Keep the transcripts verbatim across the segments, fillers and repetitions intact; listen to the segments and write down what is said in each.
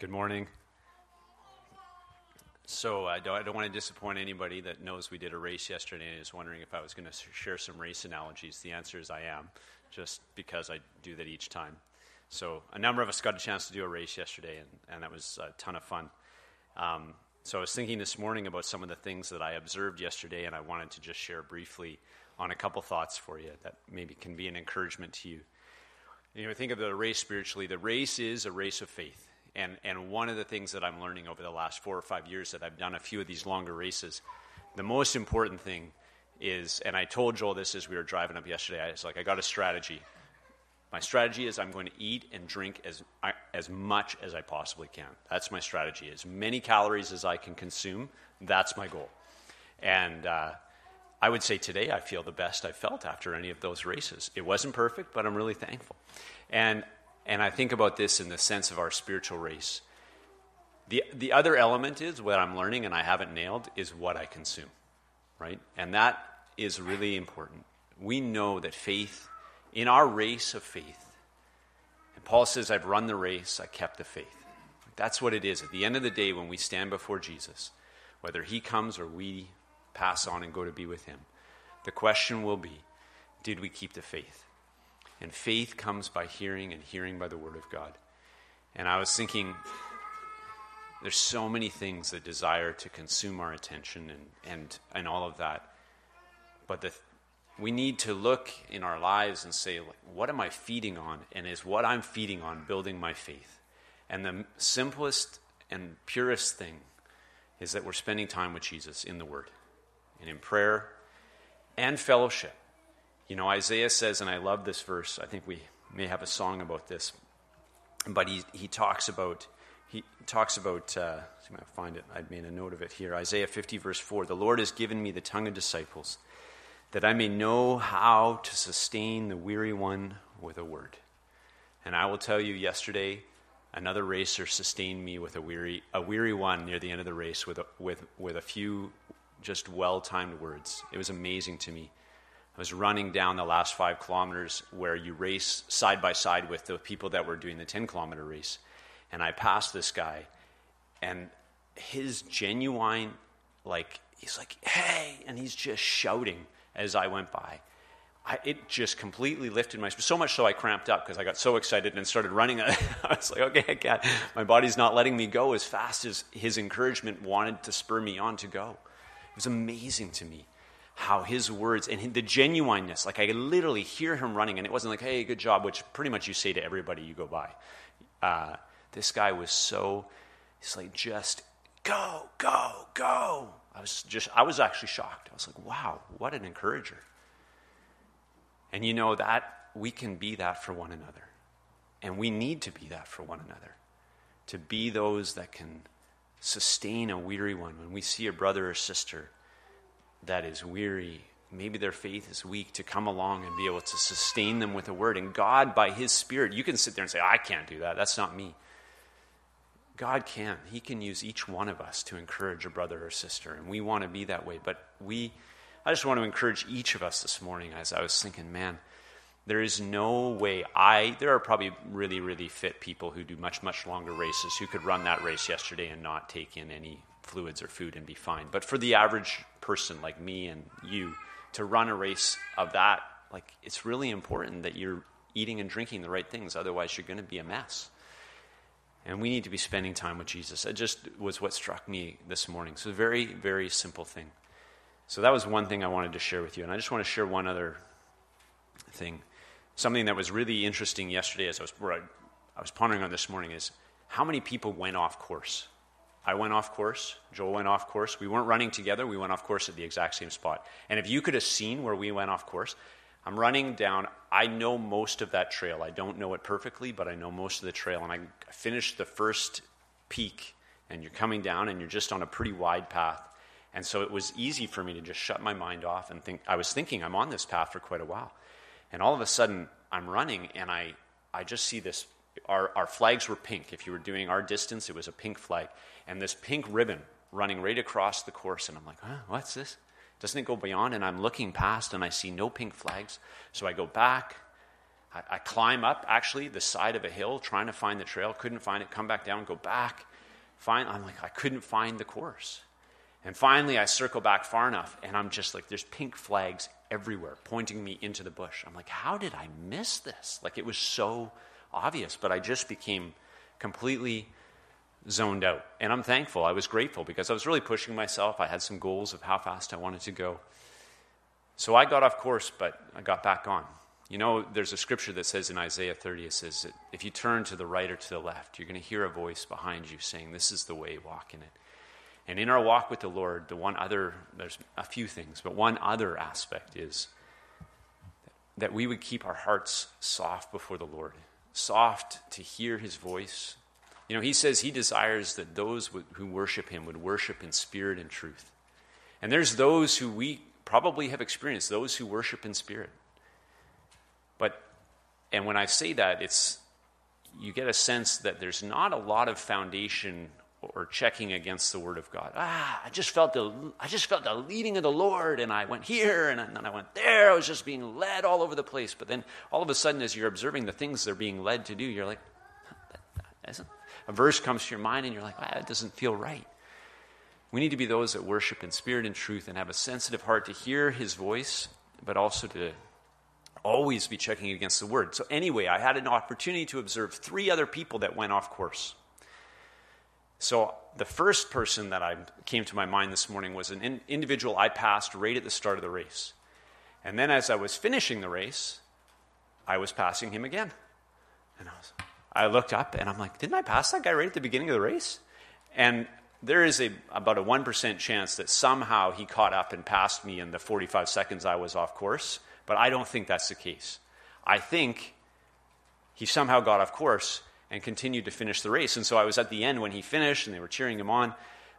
Good morning. So I don't, I don't want to disappoint anybody that knows we did a race yesterday and is wondering if I was going to share some race analogies. The answer is I am, just because I do that each time. So a number of us got a chance to do a race yesterday, and, and that was a ton of fun. Um, so I was thinking this morning about some of the things that I observed yesterday, and I wanted to just share briefly on a couple thoughts for you that maybe can be an encouragement to you. You know, think of the race spiritually. The race is a race of faith. And and one of the things that I'm learning over the last four or five years that I've done a few of these longer races, the most important thing is, and I told Joel this as we were driving up yesterday, I was like, I got a strategy. My strategy is I'm going to eat and drink as as much as I possibly can. That's my strategy. As many calories as I can consume, that's my goal. And uh, I would say today I feel the best I've felt after any of those races. It wasn't perfect, but I'm really thankful. And And I think about this in the sense of our spiritual race. The the other element is what I'm learning, and I haven't nailed, is what I consume, right? And that is really important. We know that faith, in our race of faith, and Paul says, I've run the race, I kept the faith. That's what it is. At the end of the day, when we stand before Jesus, whether he comes or we pass on and go to be with him, the question will be, did we keep the faith? And faith comes by hearing, and hearing by the word of God. And I was thinking, there's so many things that desire to consume our attention and and, and all of that. But the, we need to look in our lives and say, like, what am I feeding on? And is what I'm feeding on building my faith? And the simplest and purest thing is that we're spending time with Jesus in the Word and in prayer and fellowship. You know, Isaiah says, and I love this verse, I think we may have a song about this, but he he talks about, he talks about, uh, let's see if I can find it, I made a note of it here, Isaiah fifty verse four, the Lord has given me the tongue of disciples, that I may know how to sustain the weary one with a word. And I will tell you, yesterday, another racer sustained me with a weary a weary one near the end of the race with a, with with a few just well-timed words. It was amazing to me. I was running down the last five kilometers where you race side by side with the people that were doing the ten-kilometer race. And I passed this guy, and his genuine, like, he's like, hey, and he's just shouting as I went by. I, it just completely lifted my spirit, so much so I cramped up because I got so excited and started running. I was like, okay, I can't. My body's not letting me go as fast as his encouragement wanted to spur me on to go. It was amazing to me. How his words and the genuineness, like I could literally hear him running, and it wasn't like, hey, good job, which pretty much you say to everybody you go by. Uh, this guy was so, he's like, just go, go, go. I was just, I was actually shocked. I was like, wow, what an encourager. And you know that we can be that for one another. And we need to be that for one another. To be those that can sustain a weary one. When we see a brother or sister that is weary, maybe their faith is weak, to come along and be able to sustain them with a word. And God, by his Spirit, you can sit there and say, I can't do that. That's not me. God can. He can use each one of us to encourage a brother or sister. And we want to be that way. But we, I just want to encourage each of us this morning as I was thinking, man, there is no way I, there are probably really, really fit people who do much, much longer races who could run that race yesterday and not take in any fluids or food and be fine. But for the average person like me and you to run a race of that, like, it's really important that you're eating and drinking the right things. Otherwise, you're going to be a mess. And we need to be spending time with Jesus. It just was what struck me this morning. So a very, very simple thing. So that was one thing I wanted to share with you. And I just want to share one other thing. Something that was really interesting yesterday as I was, I was pondering on this morning is how many people went off course. I went off course. Joel went off course. We weren't running together. We went off course at the exact same spot. And if you could have seen where we went off course, I'm running down. I know most of that trail. I don't know it perfectly, but I know most of the trail. And I finished the first peak, and you're coming down, and you're just on a pretty wide path. And so it was easy for me to just shut my mind off and think. I was thinking I'm on this path for quite a while. And all of a sudden, I'm running, and I, I just see this. Our, our flags were pink. If you were doing our distance, it was a pink flag. And this pink ribbon running right across the course. And I'm like, huh, what's this? Doesn't it go beyond? And I'm looking past, and I see no pink flags. So I go back. I, I climb up, actually, the side of a hill, trying to find the trail. Couldn't find it. Come back down, go back. Find, I'm like, I couldn't find the course. And finally, I circle back far enough, and I'm just like, there's pink flags everywhere pointing me into the bush. I'm like, how did I miss this? Like, it was so obvious, but I just became completely zoned out. And I'm thankful. I was grateful because I was really pushing myself. I had some goals of how fast I wanted to go. So I got off course, but I got back on. You know, there's a scripture that says in Isaiah thirty, it says that if you turn to the right or to the left, you're going to hear a voice behind you saying, this is the way, walk in it. And in our walk with the Lord, the one other, there's a few things, but one other aspect is that we would keep our hearts soft before the Lord, soft to hear his voice. You know, he says he desires that those who worship him would worship in spirit and truth. And there's those who we probably have experienced, those who worship in spirit. But, and when I say that, it's, you get a sense that there's not a lot of foundation or checking against the word of God. Ah, I just felt the, I just felt the leading of the Lord, and I went here, and then I went there. I was just being led all over the place. But then all of a sudden, as you're observing the things they're being led to do, you're like, that isn't. A verse comes to your mind, and you're like, ah, that doesn't feel right. We need to be those that worship in spirit and truth and have a sensitive heart to hear his voice, but also to always be checking against the word. So anyway, I had an opportunity to observe three other people that went off course. So the first person that I came to my mind this morning was an in, individual I passed right at the start of the race. And then as I was finishing the race, I was passing him again. And I, was, I looked up and I'm like, didn't I pass that guy right at the beginning of the race? And there is a about a one percent chance that somehow he caught up and passed me in the forty-five seconds I was off course. But I don't think that's the case. I think he somehow got off course and continued to finish the race. And so I was at the end when he finished and they were cheering him on.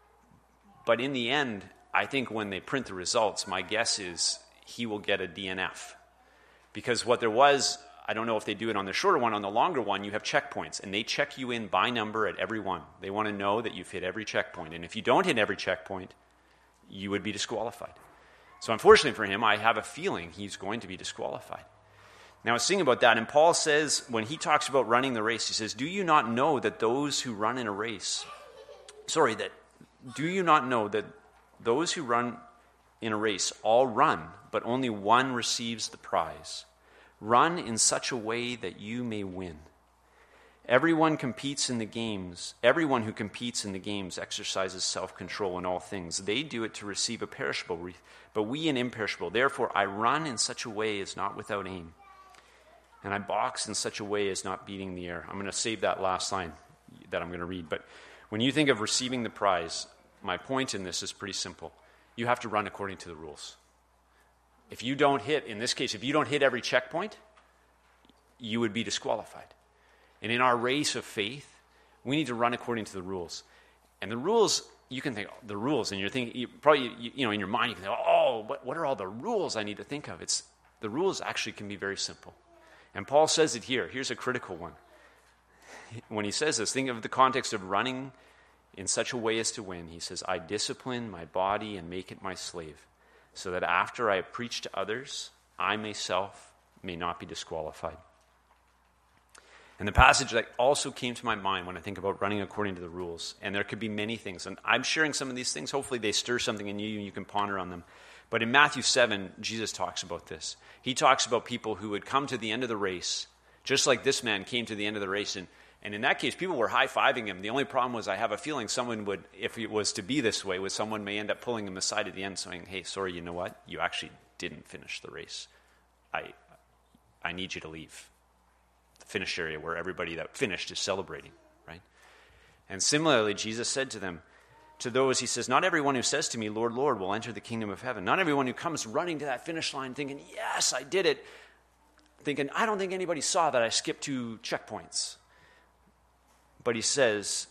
But in the end, I think when they print the results, my guess is he will get a D N F. Because what there was, I don't know if they do it on the shorter one, on the longer one, you have checkpoints. And they check you in by number at every one. They want to know that you've hit every checkpoint. And if you don't hit every checkpoint, you would be disqualified. So unfortunately for him, I have a feeling he's going to be disqualified. Now, I was thinking about that, and Paul says, when he talks about running the race, he says, do you not know that those who run in a race, sorry, that, do you not know that those who run in a race all run, but only one receives the prize? Run in such a way that you may win. Everyone competes in the games. Everyone who competes in the games exercises self-control in all things. They do it to receive a perishable wreath, but we an imperishable. Therefore, I run in such a way as not without aim, and I box in such a way as not beating the air. I'm going to save that last line that I'm going to read. But when you think of receiving the prize, my point in this is pretty simple. You have to run according to the rules. If you don't hit, in this case, if you don't hit every checkpoint, you would be disqualified. And in our race of faith, we need to run according to the rules. And the rules, you can think, oh, the rules, and you're thinking, you, probably, you, you know, in your mind, you can think, oh, what, what are all the rules I need to think of? It's the rules actually can be very simple. And Paul says it here. Here's a critical one. When he says this, think of the context of running in such a way as to win. He says, I discipline my body and make it my slave, so that after I preach to others, I myself may not be disqualified. And the passage that also came to my mind when I think about running according to the rules, and there could be many things, and I'm sharing some of these things, hopefully they stir something in you and you can ponder on them. But in Matthew seven, Jesus talks about this. He talks about people who would come to the end of the race, just like this man came to the end of the race, and, and in that case, people were high-fiving him. The only problem was I have a feeling someone would, if it was to be this way, was someone may end up pulling him aside at the end saying, hey, sorry, you know what? You actually didn't finish the race. I, I need you to leave the finish area where everybody that finished is celebrating, right? And similarly, Jesus said to them, to those, he says, not everyone who says to me, Lord, Lord, will enter the kingdom of heaven. Not everyone who comes running to that finish line thinking, yes, I did it. Thinking, I don't think anybody saw that I skipped two checkpoints. But he says,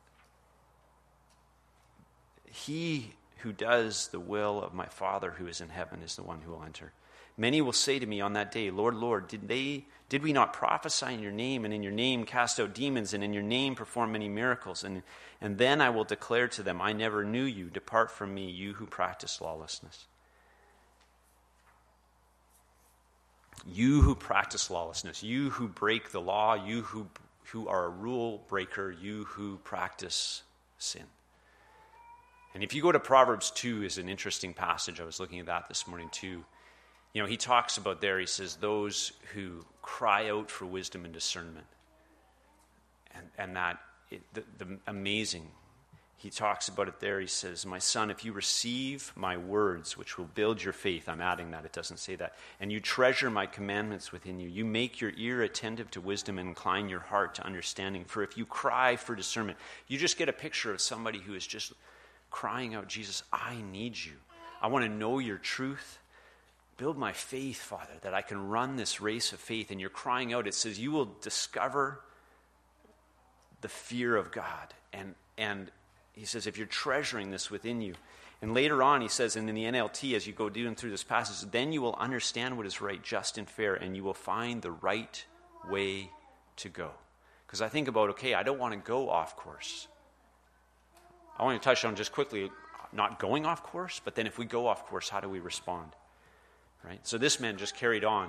he who does the will of my Father who is in heaven is the one who will enter. Many will say to me on that day, Lord, Lord, did they, did we not prophesy in your name, and in your name cast out demons, and in your name perform many miracles? And, and then I will declare to them, I never knew you. Depart from me, you who practice lawlessness. You who practice lawlessness, you who break the law, you who, who are a rule breaker, you who practice sin. And if you go to Proverbs two, is an interesting passage. I was looking at that this morning too. You know, he talks about there, he says, those who cry out for wisdom and discernment. And, and that, it, the, the amazing, he talks about it there. He says, my son, if you receive my words, which will build your faith, I'm adding that, it doesn't say that, and you treasure my commandments within you, you make your ear attentive to wisdom and incline your heart to understanding. For if you cry for discernment, you just get a picture of somebody who is just crying out, Jesus, I need you. I want to know your truth. Build my faith, Father, that I can run this race of faith. And you're crying out. It says you will discover the fear of God. And and he says if you're treasuring this within you. And later on he says, and in the N L T, as you go down through this passage, then you will understand what is right, just, and fair, and you will find the right way to go. Because I think about, okay, I don't want to go off course. I want to touch on just quickly, not going off course, but then if we go off course, how do we respond? Right? So this man just carried on.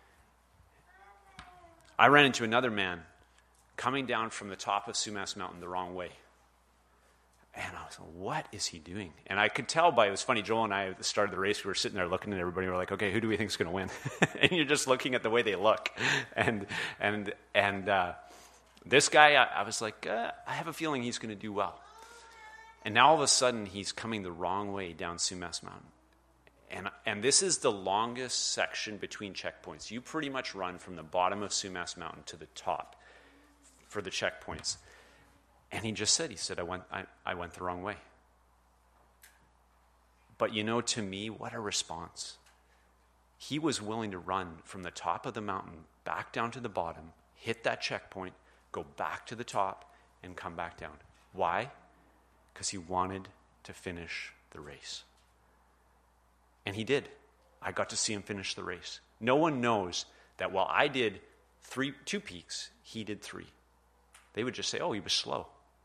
I ran into another man coming down from the top of Sumas Mountain the wrong way. And I was like, what is he doing? And I could tell by, it was funny, Joel and I at the start of the race, we were sitting there looking at everybody, we were like, okay, who do we think is going to win? And you're just looking at the way they look. And and and uh, this guy, I, I was like, uh, I have a feeling he's going to do well. And now all of a sudden, he's coming the wrong way down Sumas Mountain. And, and this is the longest section between checkpoints. You pretty much run from the bottom of Sumas Mountain to the top for the checkpoints. And he just said, he said, I went, I, I went the wrong way. But you know, to me, what a response. He was willing to run from the top of the mountain back down to the bottom, hit that checkpoint, go back to the top, and come back down. Why? Because he wanted to finish the race. And he did. I got to see him finish the race. No one knows that while I did three, two peaks, he did three. They would just say, oh, he was slow.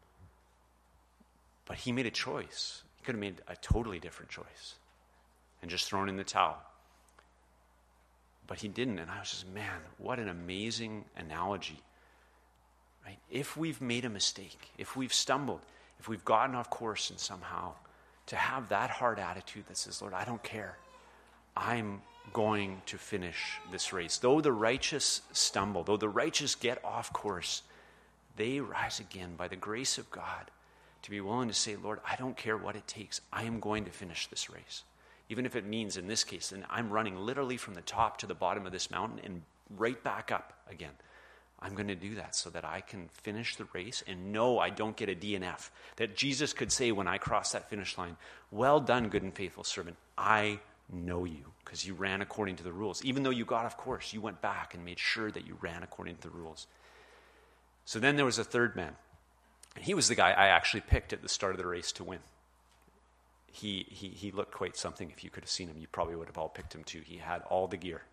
But he made a choice. He could have made a totally different choice and just thrown in the towel. But he didn't. And I was just, man, what an amazing analogy. Right? If we've made a mistake, if we've stumbled, if we've gotten off course and somehow, to have that hard attitude that says, Lord, I don't care. I'm going to finish this race. Though the righteous stumble, though the righteous get off course, they rise again by the grace of God to be willing to say, Lord, I don't care what it takes. I am going to finish this race. Even if it means, in this case, then I'm running literally from the top to the bottom of this mountain and right back up again. I'm going to do that so that I can finish the race and know I don't get a D N F. That Jesus could say when I cross that finish line, well done, good and faithful servant. I know you because you ran according to the rules. Even though you got off course, you went back and made sure that you ran according to the rules. So then there was a third man. And he was the guy I actually picked at the start of the race to win. He, he, he looked quite something. If you could have seen him, you probably would have all picked him too. He had all the gear.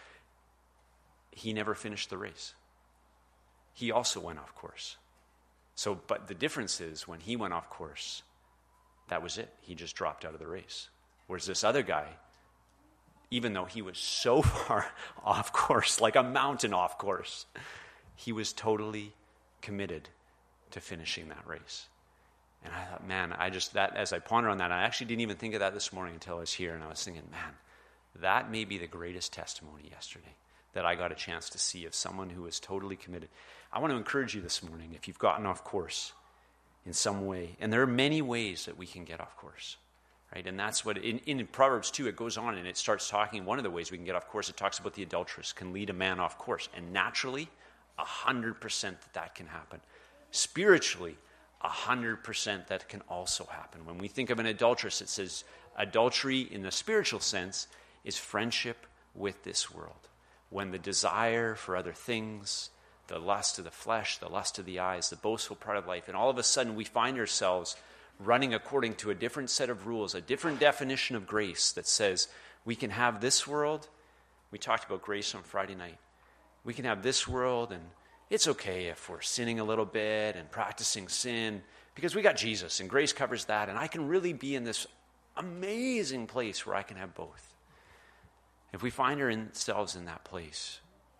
He never finished the race. He also went off course. So, but the difference is when he went off course, that was it. He just dropped out of the race. Whereas this other guy, even though he was so far off course, like a mountain off course, he was totally committed to finishing that race. And I thought, man, I just, that, as I ponder on that, I actually didn't even think of that this morning until I was here, and I was thinking, man, that may be the greatest testimony yesterday that I got a chance to see of someone who was totally committed. I want to encourage you this morning, if you've gotten off course in some way, and there are many ways that we can get off course, right? And that's what, in, in Proverbs two, it goes on and it starts talking, one of the ways we can get off course, it talks about the adulteress can lead a man off course. And naturally, one hundred percent that that can happen. Spiritually, one hundred percent that can also happen. When we think of an adulteress, it says adultery in the spiritual sense is friendship with this world. When the desire for other things, the lust of the flesh, the lust of the eyes, the boastful pride of life, and all of a sudden we find ourselves running according to a different set of rules, a different definition of grace that says we can have this world. We talked about grace on Friday night. We can have this world, and it's okay if we're sinning a little bit and practicing sin because we got Jesus and grace covers that, and I can really be in this amazing place where I can have both. If we find ourselves in that place,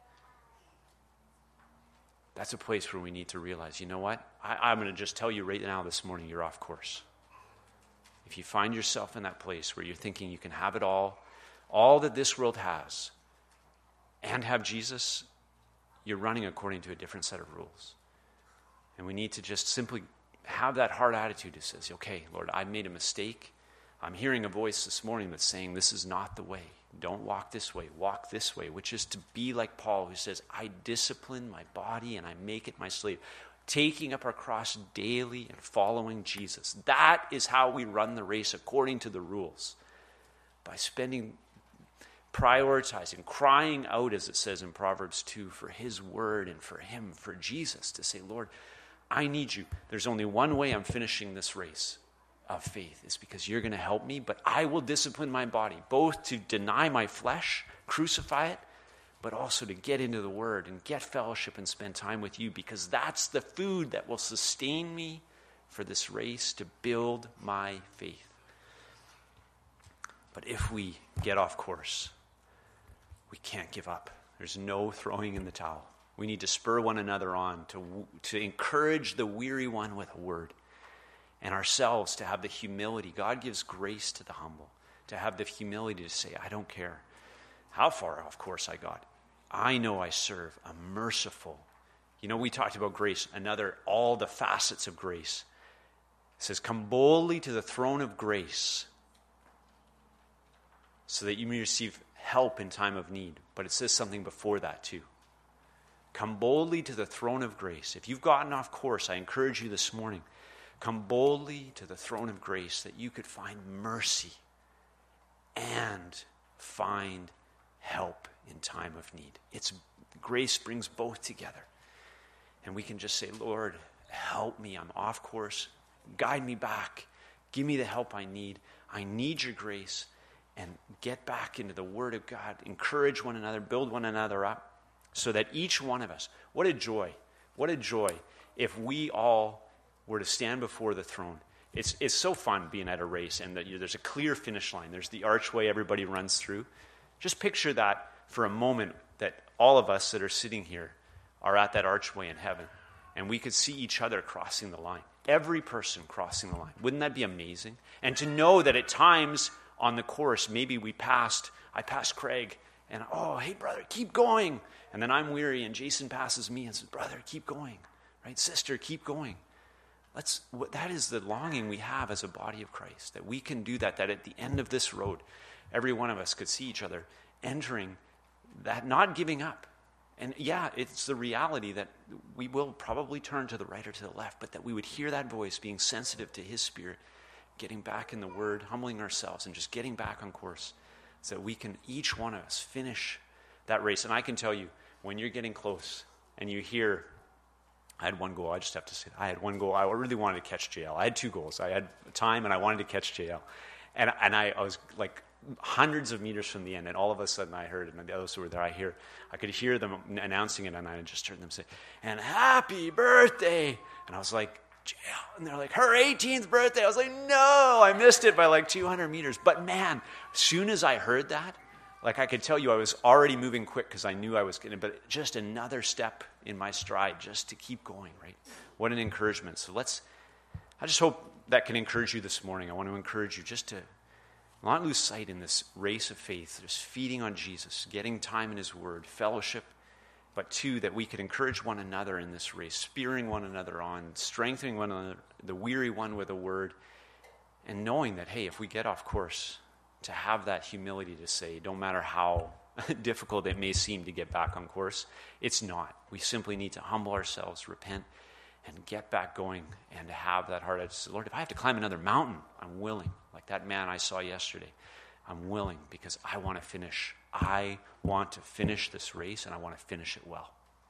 that's a place where we need to realize, you know what? I, I'm going to just tell you right now this morning, you're off course. If you find yourself in that place where you're thinking you can have it all, all that this world has, and have Jesus, you're running according to a different set of rules. And we need to just simply have that hard attitude that says, okay, Lord, I made a mistake. I'm hearing a voice this morning that's saying this is not the way. Don't walk this way, walk this way, which is to be like Paul, who says, I discipline my body and I make it my slave. Taking up our cross daily and following Jesus. That is how we run the race according to the rules. By spending, prioritizing, crying out, as it says in Proverbs two, for his word and for him, for Jesus, to say, Lord, I need you. There's only one way I'm finishing this race of faith. It's because you're going to help me, but I will discipline my body, both to deny my flesh, crucify it, but also to get into the word and get fellowship and spend time with you, because that's the food that will sustain me for this race to build my faith. But if we get off course, we can't give up. There's no throwing in the towel. We need to spur one another on, to, to encourage the weary one with a word, and ourselves to have the humility. God gives grace to the humble, to have the humility to say, I don't care how far off course I got. I know I serve a merciful. You know, we talked about grace, another, all the facets of grace. It says, come boldly to the throne of grace so that you may receive help in time of need. But it says something before that too. Come boldly to the throne of grace. If you've gotten off course, I encourage you this morning, come boldly to the throne of grace that you could find mercy and find help in time of need. It's grace brings both together. And we can just say, Lord, help me. I'm off course. Guide me back. Give me the help I need. I need your grace. And get back into the Word of God. Encourage one another. Build one another up. So that each one of us, what a joy. What a joy if we all were to stand before the throne. It's it's so fun being at a race, and that, you know, there's a clear finish line. There's the archway everybody runs through. Just picture that for a moment, that all of us that are sitting here are at that archway in heaven, and we could see each other crossing the line. Every person crossing the line. Wouldn't that be amazing? And to know that at times on the course, maybe we passed, I passed Craig, and oh, hey brother, keep going. And then I'm weary, and Jason passes me and says, brother, keep going. Right? Sister, keep going. Let's. That is the longing we have as a body of Christ, that we can do that, that at the end of this road, every one of us could see each other entering that, not giving up. And yeah, it's the reality that we will probably turn to the right or to the left, but that we would hear that voice, being sensitive to his Spirit, getting back in the Word, humbling ourselves, and just getting back on course, so that we can, each one of us, finish that race. And I can tell you, when you're getting close and you hear, I had one goal, I just have to say, I had one goal, I really wanted to catch J L. I had two goals. I had time and I wanted to catch J L. And, and I, I was like hundreds of meters from the end, and all of a sudden I heard, and the others who were there, I hear, I could hear them announcing it, and I just heard them say, and happy birthday. And I was like, J L. And they're like, her eighteenth birthday. I was like, no, I missed it by like two hundred meters. But man, as soon as I heard that, like I could tell you I was already moving quick because I knew I was going to, but just another step in my stride just to keep going, right? What an encouragement. So let's, I just hope that can encourage you this morning. I want to encourage you just to not lose sight in this race of faith, just feeding on Jesus, getting time in his word, fellowship, but two, that we could encourage one another in this race, spurring one another on, strengthening one another, the weary one with a word, and knowing that, hey, if we get off course, to have that humility to say, don't matter how difficult it may seem to get back on course, it's not. We simply need to humble ourselves, repent, and get back going, and to have that heart. Say, Lord, if I have to climb another mountain, I'm willing. Like that man I saw yesterday, I'm willing, because I want to finish. I want to finish this race, and I want to finish it well.